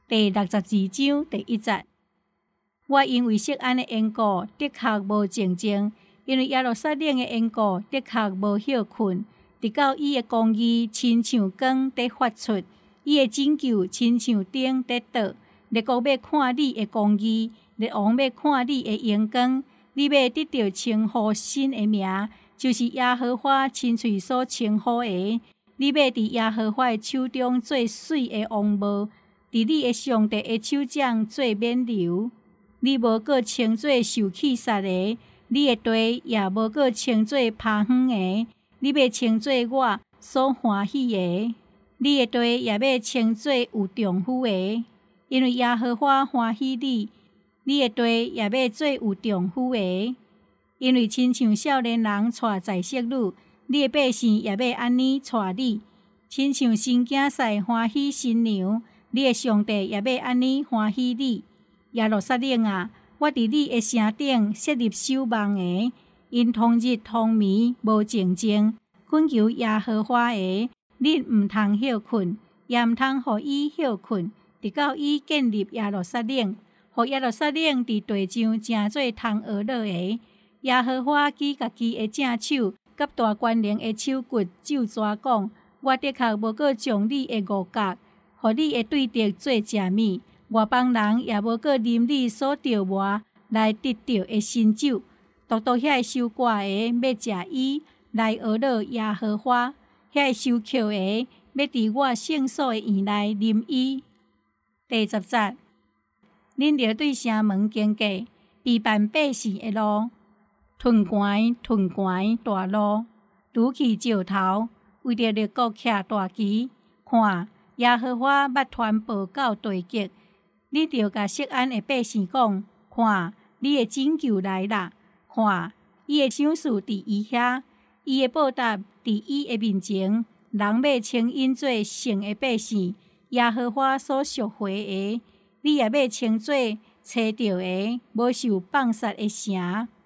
第62章第1節。我因為錫安的緣故，的確無靜靜；因為耶路撒冷的緣故，的確無歇困。直到伊的公義親像光在發出，伊的拯救親像燈在倒。列國要看你的公義，列王要看你的榮光。你要得到稱呼新的名，就是耶和華親嘴所稱呼的。你要佇耶和華的手中做水的王帽，佇你的上帝的手掌做冕旒。你無閣稱做受氣殺的，你的地也無閣稱做拋荒的。你要稱做我所歡喜的，你的地也要稱做有丈夫的，因為耶和華歡喜你。你的地也要做有丈夫的，因為親像少年人帶在色女，你的百姓也要安尼帶你，親像新囝婿歡喜新娘，你的上帝也要安尼歡喜你。耶路撒冷啊，我佇你的城頂設立守望的，因通日通暝無靜靜，懇求耶和華的，恁毋通歇困，也毋通互伊歇困，直到伊建立耶路撒冷。互耶路撒冷佇地上誠做通學樂的，耶和華舉家己的正手，甲大權能的手骨咒詛講：我的確無閣將你的五角，互你的對敵做食物，外邦人也無閣啉你所著磨來得到的新酒。獨遐收割的要食伊來學樂耶和華，遐收扣的要佇我聖所的院內啉伊。第10節。恁著對城門經過，避辦百姓的路，屯關大路，拄起石頭，為着列國徛大旗。看，耶和華捌傳報到地極，你著甲錫安的百姓講：看，你的拯救來啦！看，伊的賞賜佇伊遐，伊的報答佇伊的面前。人要稱因做聖的百姓，耶和華所贖回的。你也要稱做找到的，無受放殺的城。